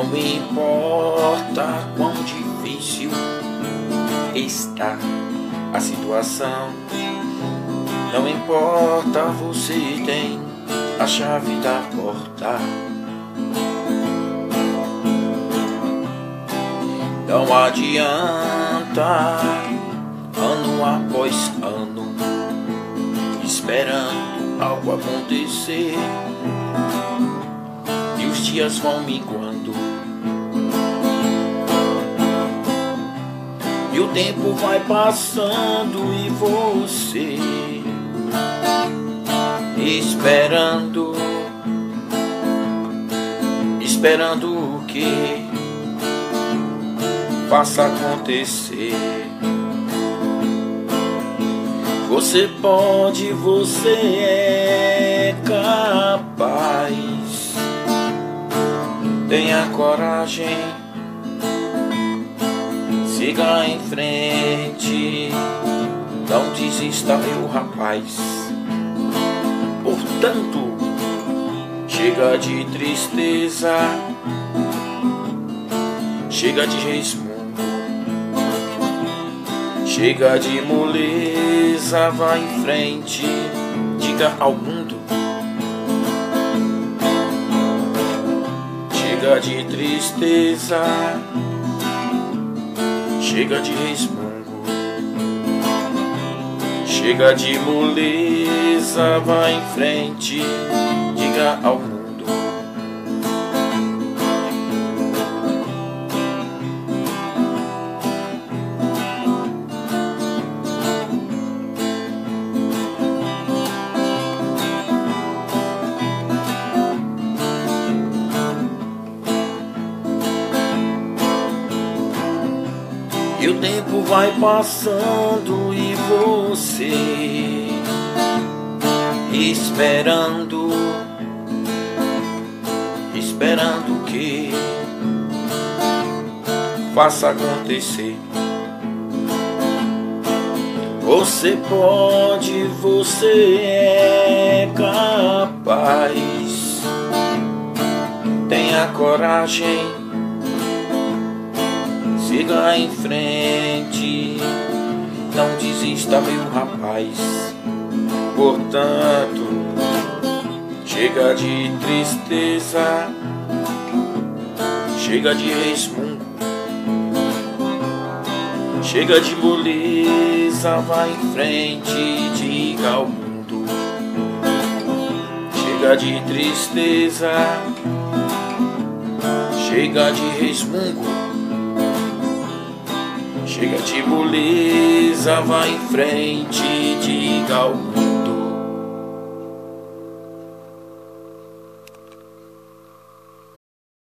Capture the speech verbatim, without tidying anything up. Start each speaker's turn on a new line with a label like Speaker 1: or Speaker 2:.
Speaker 1: Não importa quão difícil está a situação, não importa, você tem a chave da porta. Não adianta ano após ano esperando algo acontecer, e os dias vão minguando e o tempo vai passando, e você esperando, esperando o que faça acontecer. Você pode, você é capaz. Tenha coragem, siga em frente, não desista, meu rapaz. Portanto, chega de tristeza, chega de resmungo, chega de moleza, vá em frente, diga ao mundo. Chega de tristeza, chega de resmungo, chega de moleza, vá em frente, diga ao mundo. E o tempo vai passando, e você esperando, esperando o que faça acontecer. Você pode, você é capaz. Tenha coragem, siga em frente, não desista, meu rapaz. Portanto, chega de tristeza, chega de resmungo, chega de moleza, vá em frente, diga ao mundo. Chega de tristeza, chega de resmungo, chega de moleza, vá em frente, diga ao mundo.